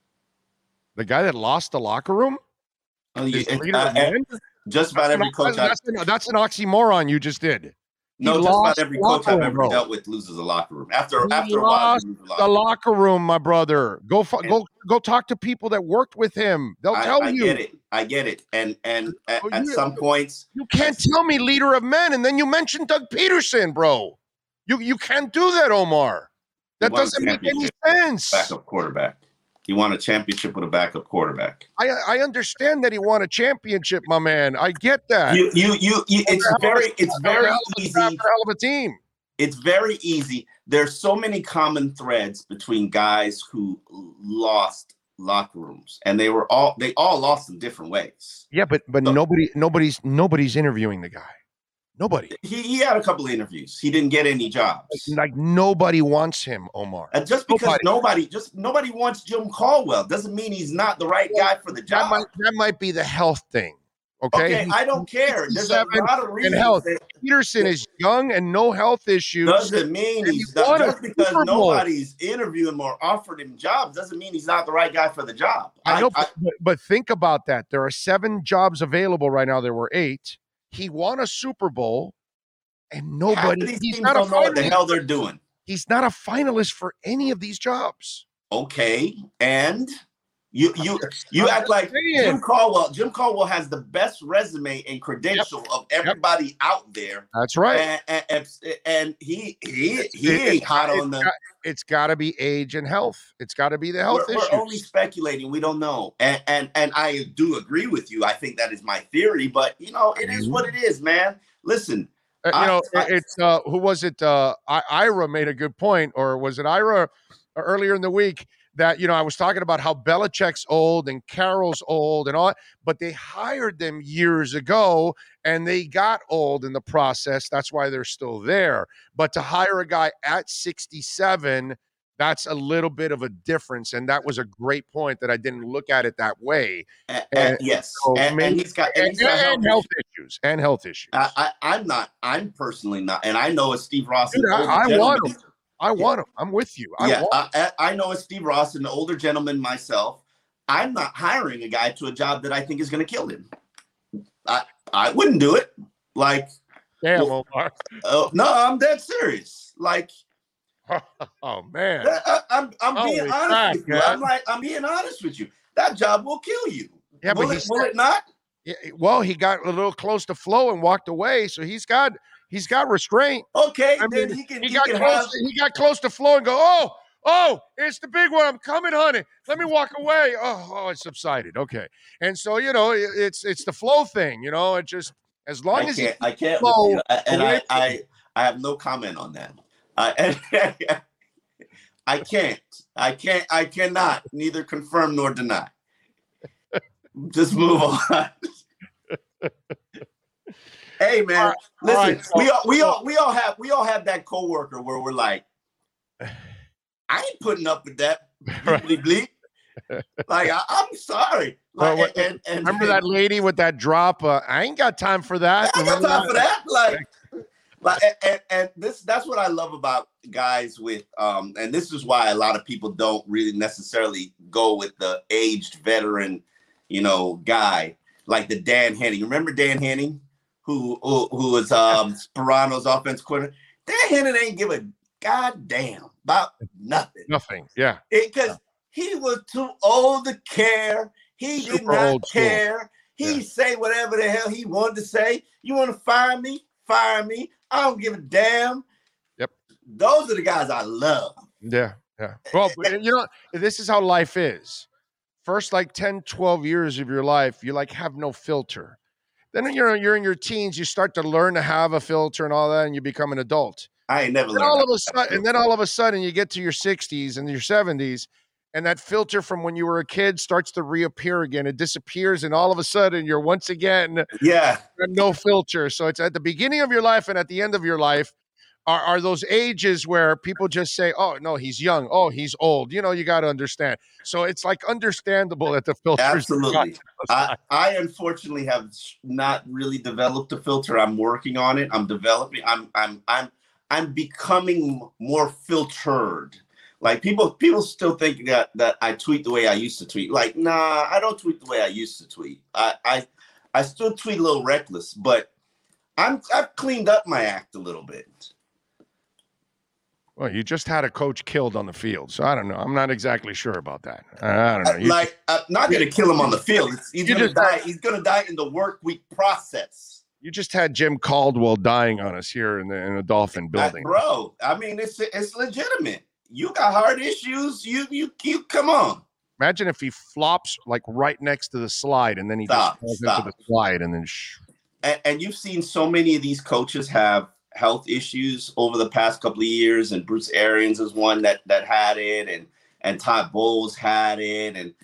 The guy that lost the locker room? Just about every coach. That's an oxymoron you just did. No, just about every coach I've ever dealt with loses a locker room. After a while, the locker room, my brother. Go talk to people that worked with him. They'll tell you. I get it. And at some points, you can't tell me leader of men, and then you mentioned Doug Peterson, bro. You can't do that, Omar. That doesn't make any sense. Backup quarterback. He won a championship with a backup quarterback. I understand that he won a championship, my man. I get that. It's very easy. Hell of a team. It's very easy. There's so many common threads between guys who lost locker rooms, and they all lost in different ways. Yeah, but nobody's interviewing the guy. Nobody. He had a couple of interviews. He didn't get any jobs. Like nobody wants him, Omar. And just because nobody wants Jim Caldwell doesn't mean he's not the right guy for the job. That might be the health thing. Okay, I don't care. There's a lot of reasons. Health. Peterson is young and no health issues. Doesn't mean he's not, just because nobody's interviewing him or offered him jobs doesn't mean he's not the right guy for the job. I know, but think about that. There are 7 jobs available right now. There were 8. He won a Super Bowl, and nobody. He's not don't know what the hell they're doing. He's not a finalist for any of these jobs. Okay, and you act like Jim Caldwell. Jim Caldwell has the best resume and credential of everybody out there. That's right. And he ain't hot on them. It's got to be age and health. It's got to be the health issues. We're only speculating. We don't know. And I do agree with you. I think that is my theory. But, it is what it is, man. Listen. It's who was it? Ira made a good point. Or was it Ira earlier in the week that, I was talking about how Belichick's old and Carroll's old and all, but they hired them years ago and they got old in the process. That's why they're still there. But to hire a guy at 67, that's a little bit of a difference. And that was a great point that I didn't look at it that way. Yes. So and he's got health issues. And health issues. I'm personally not. And I know as Steve Ross. Dude, I want him. I want him. I'm with you. I know as Steve Ross, an older gentleman myself, I'm not hiring a guy to a job that I think is going to kill him. I wouldn't do it. Like, damn, Omar. No, I'm dead serious. Like, oh man, I'm being honest with you. I'm being honest with you. That job will kill you. Yeah, will it not? Yeah, well, he got a little close to Flo and walked away, so he's got restraint. Okay, then he got close to Flo and go, oh, it's the big one. I'm coming, honey. Let me walk away. Oh, it subsided. Okay, and so it's the Flo thing. It just as long as I can't. Flow, and I have no comment on that. I can't. I cannot neither confirm nor deny. Just move on. Hey man, listen. We all have that coworker where we're like, I ain't putting up with that. Bleep. Like I'm sorry. Like, and remember that lady with that drop? I ain't got time for that. I ain't got time for that. That's what I love about guys with and this is why a lot of people don't really necessarily go with the aged veteran, guy like the Dan Henning. Remember Dan Henning, who was Sperano's offense coordinator? Dan Henning ain't give a goddamn about nothing. Nothing, yeah. Because he was too old to care. He did not care. He say whatever the hell he wanted to say. You want to fire me? Fire me. I don't give a damn. Yep. Those are the guys I love. Yeah. Well, this is how life is. First, 10, 12 years of your life, you have no filter. Then when you're in your teens, you start to learn to have a filter and all that, and you become an adult. I ain't never learned. Then all of a sudden, you get to your 60s and your 70s, and that filter from when you were a kid starts to reappear again. It disappears, and all of a sudden, you're once again no filter. So it's at the beginning of your life and at the end of your life. are those ages where people just say, "Oh no, he's young. Oh, he's old." You know, you got to understand. So it's like understandable that the filters. Absolutely. I unfortunately have not really developed a filter. I'm working on it. I'm developing. I'm becoming more filtered. Like people still think that I tweet the way I used to tweet. Like, nah, I don't tweet the way I used to tweet. I still tweet a little reckless, but I've cleaned up my act a little bit. Well, you just had a coach killed on the field, so I don't know. I'm not exactly sure about that. I don't know. I'm not going to kill him on the field. He's going to die. He's going to die in the work week process. You just had Jim Caldwell dying on us here in the Dolphin building, bro. I mean, it's legitimate. You got heart issues. You come on. Imagine if he flops like right next to the slide, and then he just falls into the slide, and then. And you've seen so many of these coaches have health issues over the past couple of years, and Bruce Arians is one that had it, and Todd Bowles had it, and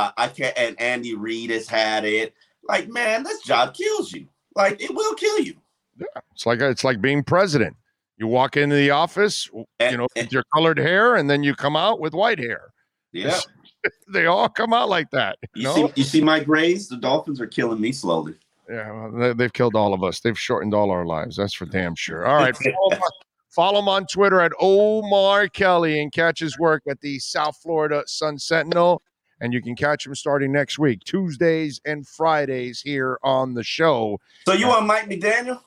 and Andy Reid has had it. Like, man, this job kills you. Like, it will kill you. Yeah, it's like being president. You walk into the office, with your colored hair, and then you come out with white hair. Yeah, they all come out like that. You see my grays? The Dolphins are killing me slowly. Yeah, well, they've killed all of us. They've shortened all our lives. That's for damn sure. All right, follow him on Twitter at Omar Kelly and catch his work at the South Florida Sun Sentinel. And you can catch him starting next week, Tuesdays and Fridays here on the show. So you want Mike McDaniel?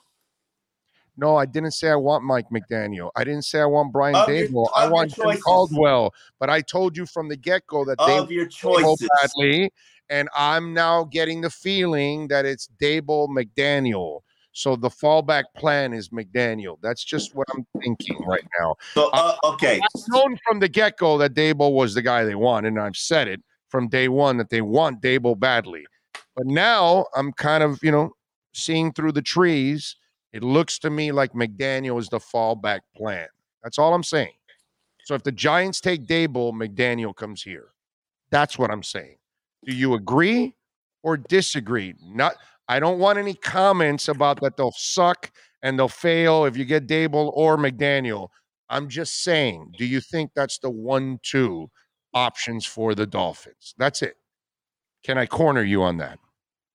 No, I didn't say I want Mike McDaniel. I didn't say I want Brian Daboll. I want Jim Caldwell. But I told you from the get-go that your choices badly, and I'm now getting the feeling that it's Daboll McDaniel. So the fallback plan is McDaniel. That's just what I'm thinking right now. So okay, I've known from the get-go that Daboll was the guy they want, and I've said it from day one that they want Daboll badly. But now I'm kind of, seeing through the trees. It looks to me like McDaniel is the fallback plan. That's all I'm saying. So if the Giants take Daboll, McDaniel comes here. That's what I'm saying. Do you agree or disagree? I don't want any comments about that they'll suck and they'll fail if you get Daboll or McDaniel. I'm just saying, do you think that's the 1-2 options for the Dolphins? That's it. Can I corner you on that?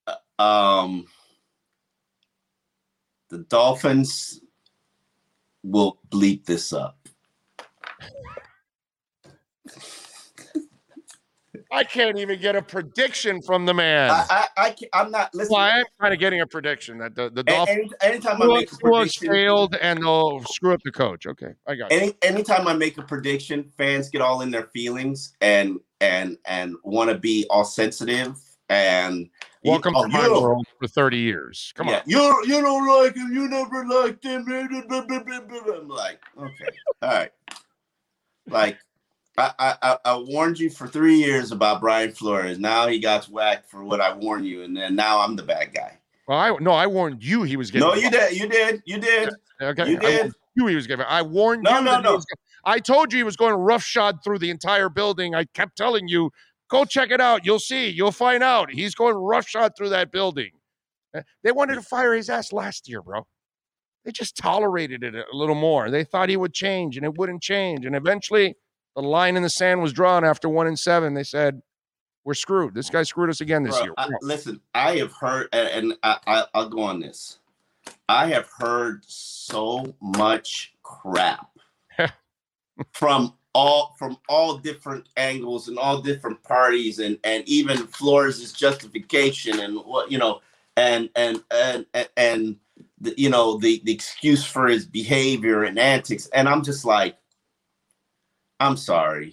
The Dolphins will bleep this up. I can't even get a prediction from the man. I'm not listening. Well, I am kind of getting a prediction that the Dolphins anytime I make a prediction, failed and they'll screw up the coach. Okay, I got it. Anytime I make a prediction, fans get all in their feelings and want to be all sensitive and welcome to my world for 30 years. Come on. You don't like him. You never liked him. I'm like, okay, all right. Like, I warned you for 3 years about Brian Flores. Now he got whacked for what I warned you, and then now I'm the bad guy. Well, I warned you he was getting. No, you did. You did. Okay, you did. He was getting. I warned you. No. I told you he was going roughshod through the entire building. I kept telling you, go check it out. You'll see. You'll find out. He's going roughshod through that building. They wanted to fire his ass last year, bro. They just tolerated it a little more. They thought he would change, and it wouldn't change. And eventually, the line in the sand was drawn after 1-7. They said, we're screwed. This guy screwed us again this year. Listen, I have heard, and I'll go on this. I have heard so much crap from all different angles and all different parties, and even Flores' justification and what and the excuse for his behavior and antics, and I'm just like, I'm sorry.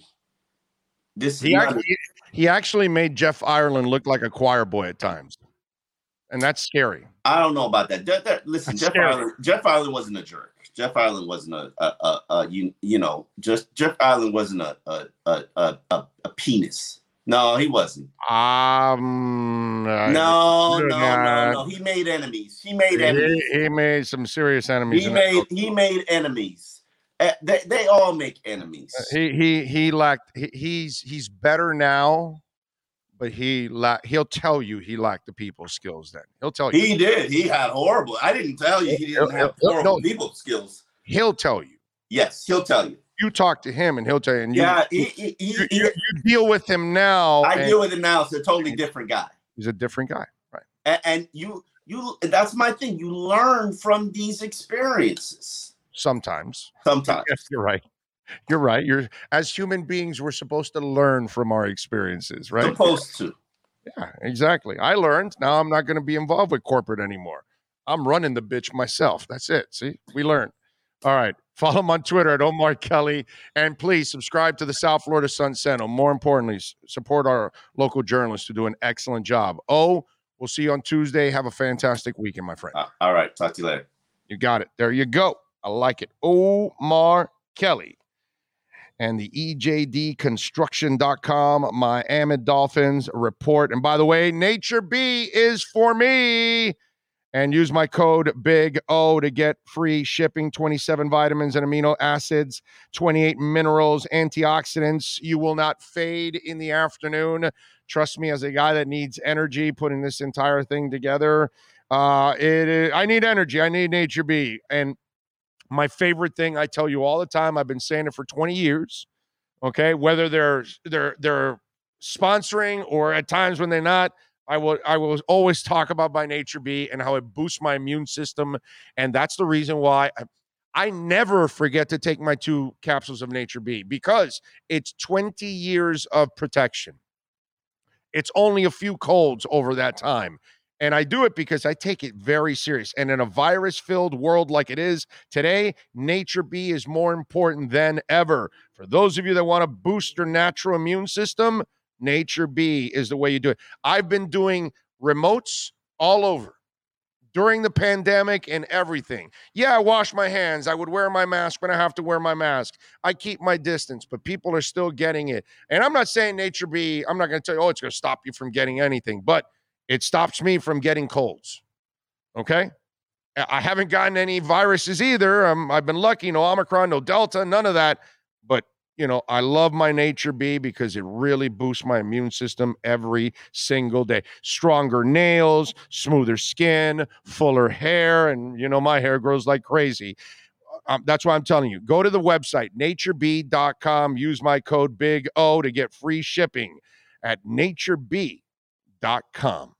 He actually made Jeff Ireland look like a choir boy at times, and that's scary. I don't know about that. Listen, Jeff Ireland wasn't a jerk. Jeff Ireland wasn't Jeff Ireland wasn't a penis. No, he wasn't. No. He made enemies. He made some serious enemies. He made enemies. They all make enemies. He's better now, but he'll tell you he lacked the people skills then. He'll tell you. He did. He had horrible. I didn't tell you he didn't have horrible people skills. He'll tell you. Yes, he'll tell you. You talk to him and he'll tell you. And you deal with him now. I deal with him now. It's a totally different guy. He's a different guy, right? And you that's my thing. You learn from these experiences. Sometimes. Yes, you're right. You're right. As human beings, we're supposed to learn from our experiences, right? Supposed to. Yeah, exactly. I learned. Now I'm not going to be involved with corporate anymore. I'm running the bitch myself. That's it. See, we learned. All right. Follow him on Twitter at Omar Kelly. And please subscribe to the South Florida Sun Sentinel. More importantly, support our local journalists who do an excellent job. We'll see you on Tuesday. Have a fantastic weekend, my friend. All right. Talk to you later. You got it. There you go. I like it. Omar Kelly. And the EJDconstruction.com Miami Dolphins report. And by the way, Nature B is for me. And use my code Big O to get free shipping. 27 vitamins and amino acids, 28 minerals, antioxidants. You will not fade in the afternoon. Trust me, as a guy that needs energy, putting this entire thing together. I need energy. I need Nature B. And my favorite thing, I tell you all the time, I've been saying it for 20 years, okay? Whether they're sponsoring or at times when they're not, I will always talk about my Nature B and how it boosts my immune system. And that's the reason why I never forget to take my 2 capsules of Nature B, because it's 20 years of protection. It's only a few colds over that time. And I do it because I take it very serious. And in a virus-filled world like it is today, Nature B is more important than ever. For those of you that want to boost your natural immune system, Nature B is the way you do it. I've been doing remotes all over during the pandemic and everything. Yeah, I wash my hands. I would wear my mask when I have to wear my mask. I keep my distance, but people are still getting it. And I'm not saying Nature B, I'm not going to tell you, it's going to stop you from getting anything, but it stops me from getting colds, okay? I haven't gotten any viruses either. I've been lucky, no Omicron, no Delta, none of that. But, I love my Nature B because it really boosts my immune system every single day. Stronger nails, smoother skin, fuller hair, and, my hair grows like crazy. That's why I'm telling you, go to the website, natureb.com, use my code Big O to get free shipping at natureb.com.